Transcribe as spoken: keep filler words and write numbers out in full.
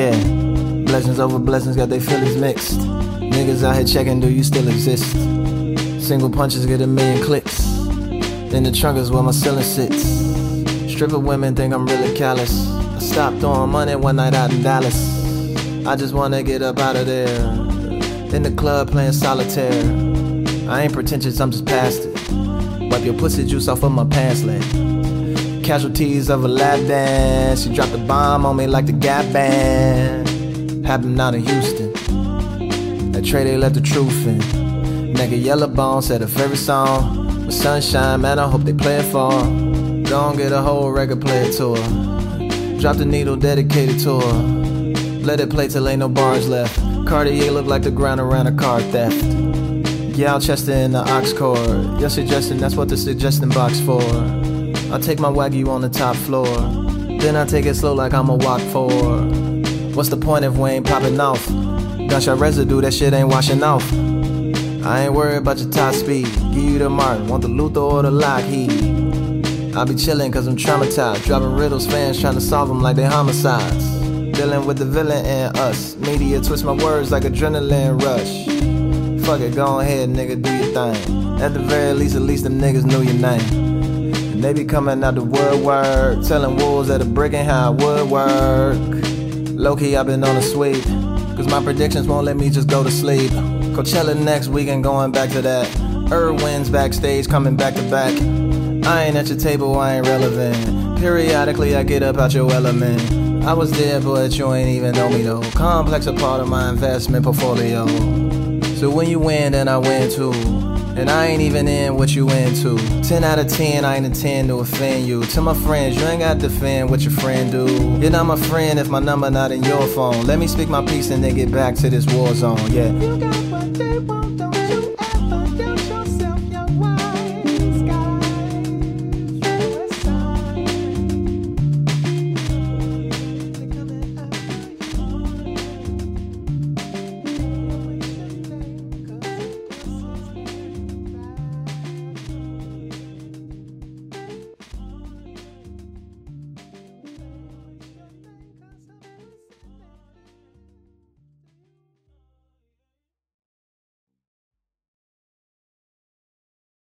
Yeah, blessings over blessings got they feelings mixed. Niggas out here checking, do you still exist? Single punches get a million clicks. In the trunk is where my ceiling sits. Stripper women think I'm really callous. I stopped throwing money one night out in Dallas. I just wanna get up out of there. In the club playing solitaire. I ain't pretentious, I'm just past it. Wipe your pussy juice off of my pants leg. Casualties of a lap dance. She dropped a bomb on me like the Gap Band. Happened out in Houston. That tray they let the truth in. Nigga Yellow Bone said her favorite song was Sunshine, man, I hope they play it for her. Gon' get a whole record player tour. Drop the needle, dedicated to her. Let it play till ain't no bars left. Cartier look like the ground around a car theft. Yeah, I'll Chester in the aux cord. You're suggesting that's what the suggestion box for. I take my Wagyu on the top floor. Then I take it slow like I'ma walk for. What's the point if we ain't popping off? Gunshot residue, that shit ain't washing off. I ain't worried about your top speed. Give you the Martin, want the Luther or the Lockheed. I be chillin' cause I'm traumatized. Dropping riddles, fans trying to solve them like they homicides. Dealing with the villain and us. Media twist my words like adrenaline rush. Fuck it, go ahead, nigga, do your thing. At the very least, at least them niggas knew your name. And they be coming out the woodwork, telling wolves that a brick ain't how it would work. Low-key, I been on a sweep, cause my predictions won't let me just go to sleep. Coachella next week and going back to that. Irwin's backstage, coming back to back. I ain't at your table, I ain't relevant. Periodically, I get up out your element. I was there, but you ain't even know me though. Complex a part of my investment portfolio. So when you win, then I win too. And I ain't even in what you into. Ten out of ten, I ain't intend to offend you. To my friends, you ain't got to defend what your friend do. You're not my friend if my number not in your phone. Let me speak my piece and then get back to this war zone, yeah. You got what they want.